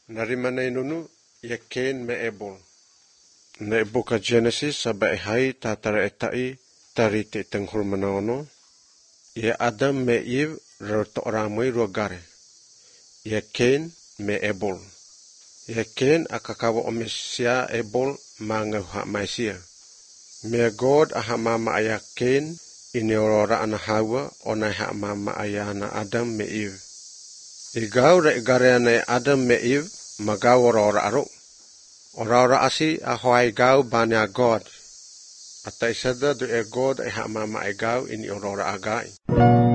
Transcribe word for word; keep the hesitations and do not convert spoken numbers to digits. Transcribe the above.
Narimanay nunu yakin me ebol. Na buka Genesis sabay hay tatara etai tarite tenghul manono. Ye Adam me Eve roto ramai rogare. Yakin me ebol. Yakin akakawa omesia ebol manga ha maisia. Me God aha mama ayakin ini orora ana hawa ona ha mama ayana Adam me Eve. Igaw ra igare na Adam me Eve magaw orora aro. Orora asi ahoy gaw banya God. At isada do e God ay ha mama igaw ini orora agai.